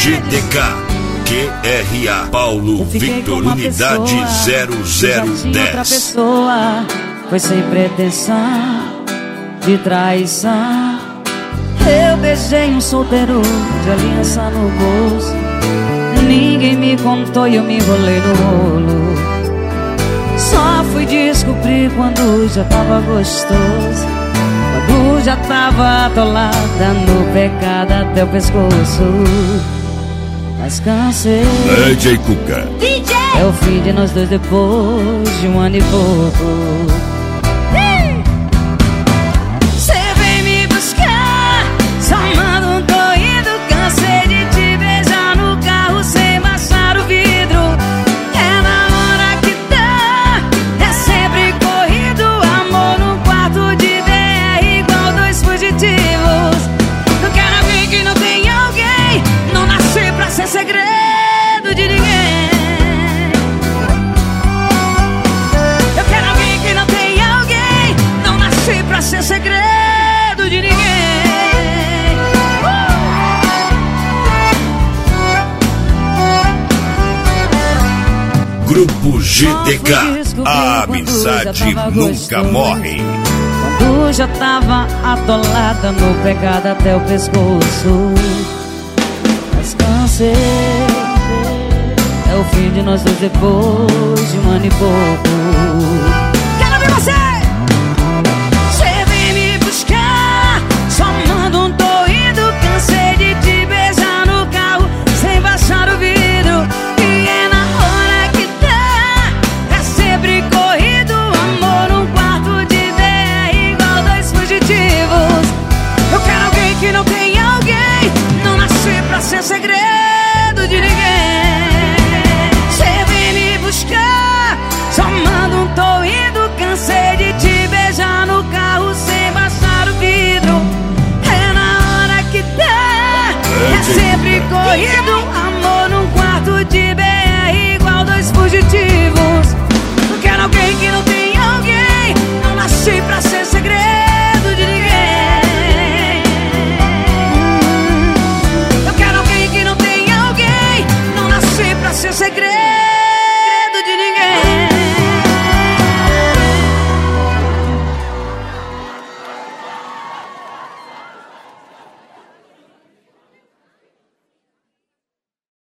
GDK QRA Paulo Victor Unidade 0010. Outra pessoa foi sem pretensão de traição. Eu beijei um solteiro de aliança no bolso. Ninguém me contou e eu me enrolei no rolo. Só fui descobrir quando já tava gostoso, quando já tava atolada no pecado até o pescoço. Mas cansei. DJ Cuca. É o fim de nós dois depois de um ano e pouco. Cê vem me buscar, só manda um tô indo. Cansei de te beijar no carro sem baixar o vidro. É na hora que dá, é sempre corrido. Amor num quarto de DR igual dois fugitivos. Não quero alguém que não tem alguém. Não nasci pra ser segredo de ninguém. Eu quero alguém que não tem alguém. Não nasci pra ser segredo de ninguém. Grupo GDK, a amizade nunca morre. Quando já tava atolada no pecado até o pescoço. Mas cansei. É o fim de nós dois depois de um ano e pouco. Quero ver você! Cê vem me buscar, só manda um tô indo. Cansei de te beijar no carro sem baixar o vidro. E é na hora que dá, é sempre corrido. Amor num quarto de DR igual dois fugitivos. Eu quero alguém que não tem alguém. Não nasci pra ser segredo de ninguém. Só manda um tô indo. Cansei de te beijar no carro sem baixar o vidro. É na hora que dá, é sempre corrido.